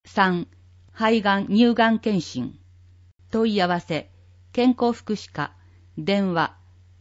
3、肺がん乳がん検診。問い合わせ、健康福祉課、電話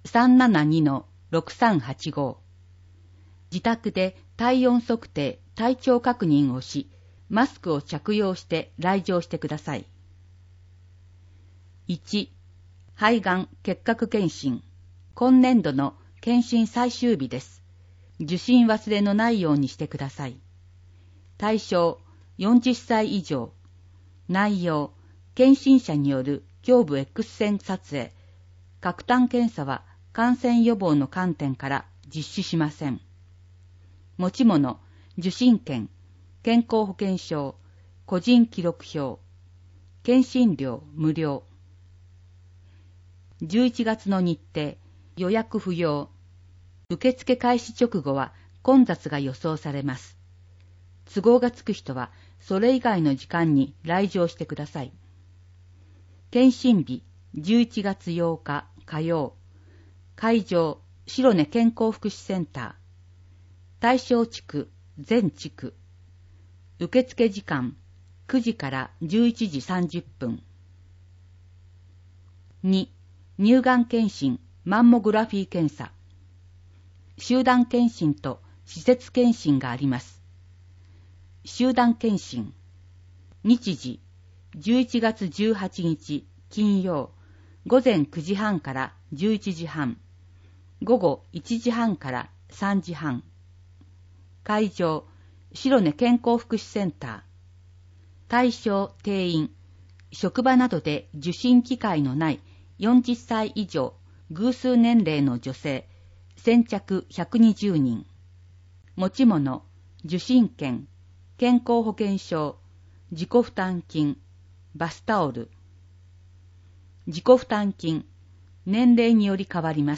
372-6385。自宅で体温測定、体調確認をし、マスクを着用して来場してください。1、肺がん結核検診。今年度の検診最終日です。受診忘れのないようにしてください。対象、40歳以上。内容、検診者による胸部 X 線撮影。核炭検査は感染予防の観点から実施しません。持ち物、受診券、健康保険証、個人記録表。検診料無料。11月の日程、予約不要。受付開始直後は混雑が予想されます。都合がつく人はそれ以外の時間に来場してください。検診日、11月8日火曜。会場、白根健康福祉センター。対象地区、全地区。受付時間、9時から11時30分。2、乳がん検診、マンモグラフィー検査。集団検診と施設検診があります。集団検診。日時、11月18日金曜、午前9時半から11時半。午後1時半から3時半。会場、白根健康福祉センター。対象定員、職場などで受診機会のない40歳以上、偶数年齢の女性、先着120人。持ち物、受診券、健康保険証、自己負担金、バスタオル。自己負担金、年齢により変わります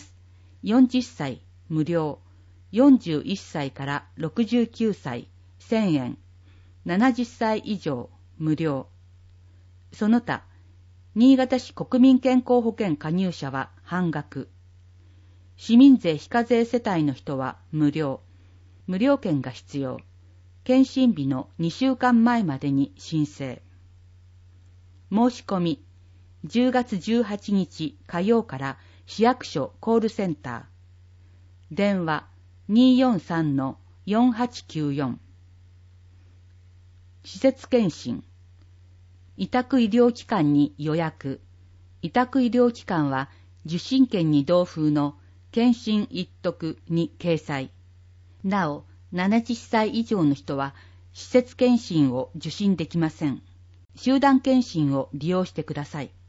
。40歳、無料。41歳から69歳、1000円。70歳以上、無料。その他、新潟市国民健康保険加入者は半額。市民税非課税世帯の人は無料。無料券が必要。検診日の2週間前までに申請。申し込み、10月18日火曜から市役所コールセンター。電話 243-4894。施設検診。委託医療機関に予約。委託医療機関は受診券に同封の検診一徳に掲載。なお、70歳以上の人は施設検診を受診できません。集団検診を利用してください。